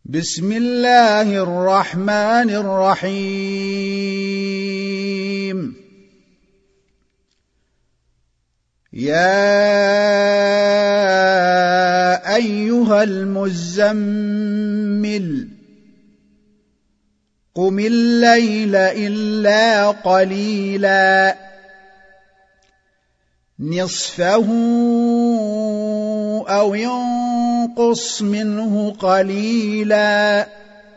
بسم الله الرحمن الرحيم. يا أيها المزمل قم الليل إلا قليلا نصفه أو ينقص منه قليلا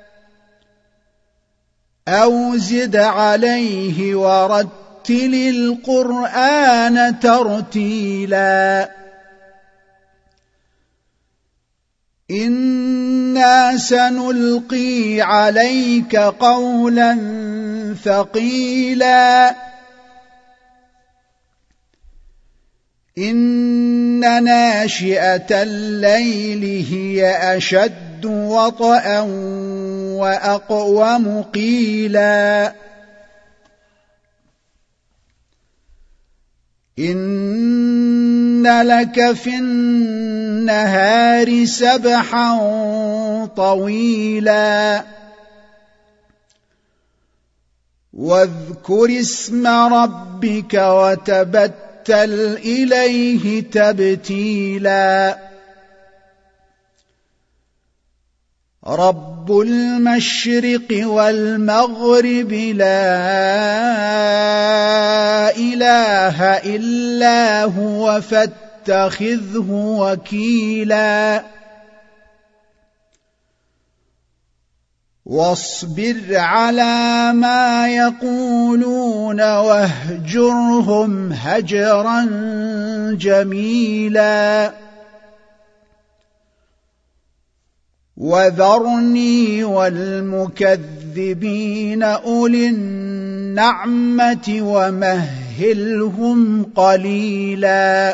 أو زد عليه ورتل القرآن ترتيلا إنا سنلقي عليك قولا ثقيلا إن ناشئة الليل هي أشد وطئا وأقوم قيلا إن لك في النهار سبحا طويلا واذكر اسم ربك وتبتل إليه تبتيلا رب المشرق والمغرب لا إله إلا هو فاتخذه وكيلا واصبر على ما يقولون واهجرهم هجرا جميلا وذرني والمكذبين أولي النعمة ومهلهم قليلا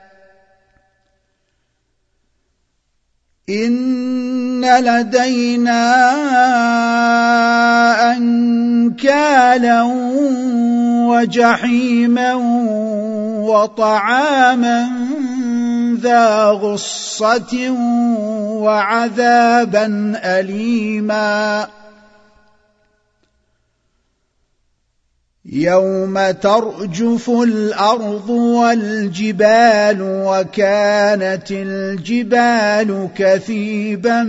إن لدينا أنكالا وجحيما وطعاما ذا غصة وعذابا أليما يوم ترجف الأرض والجبال وكانت الجبال كثيبا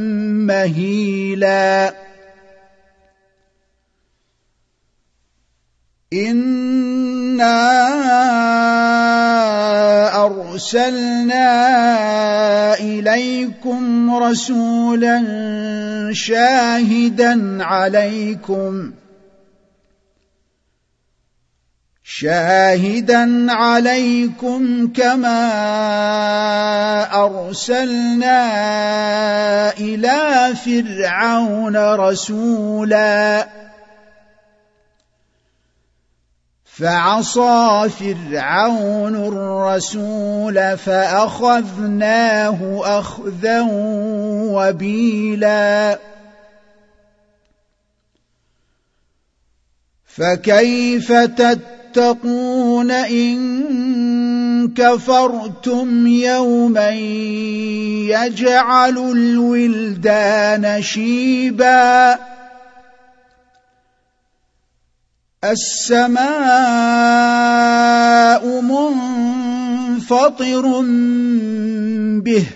مهيلا إنا أرسلنا إليكم رسولا شاهدا عليكم كما أرسلنا إلى فرعون رسولا فعصى فرعون الرسول فأخذناه أخذا وبيلا فكيف تتقون إن كفرتم يوما يجعل الولدان شيبا السماء منفطر به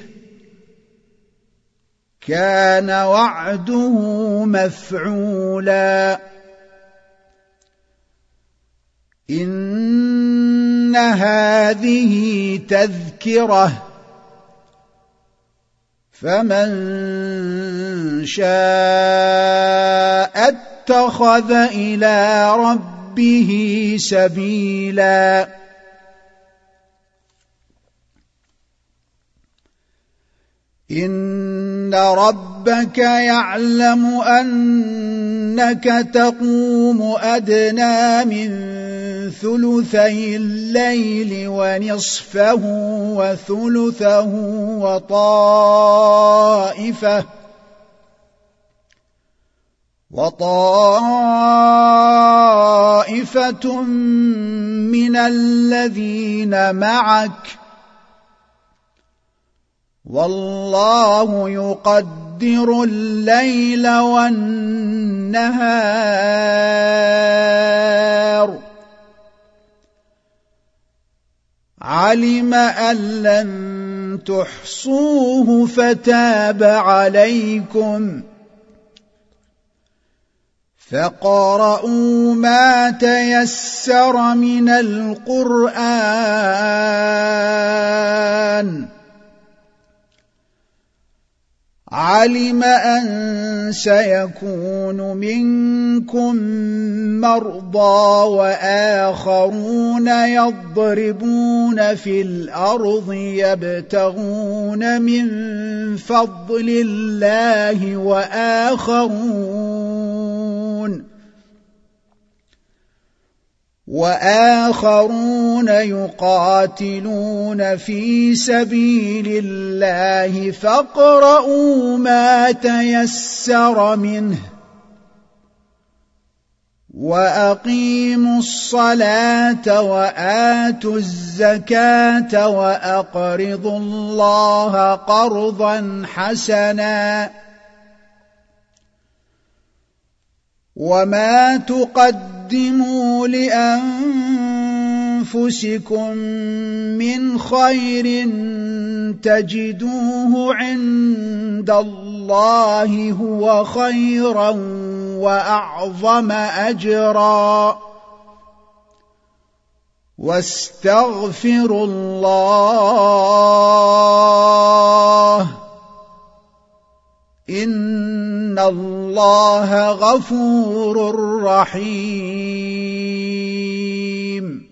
كان وعده مفعولا إن هذه تذكرة فمن شاء اتخذ إلى ربه سبيلا إن ربك يعلم أنك تقوم أدنى من ثلثي الليل ونصفه وثلثه وطائفة من الذين معك والله يقدر يقدر الليل والنهار علم أن لن تحصوه فتاب عليكم فاقرؤوا ما تيسر من القرآن علم أن سيكون منكم مرضى وآخرون يضربون في الأرض يبتغون من فضل الله وآخرون يقاتلون في سبيل الله فاقرؤوا ما تيسر منه وأقيموا الصلاة وآتوا الزكاة وأقرضوا الله قرضا حسنا وما تقدموا لأنفسكم من خير تجدوه عند الله هو خيرا وأعظم أجرا واستغفروا الله إن الله غفور رحيم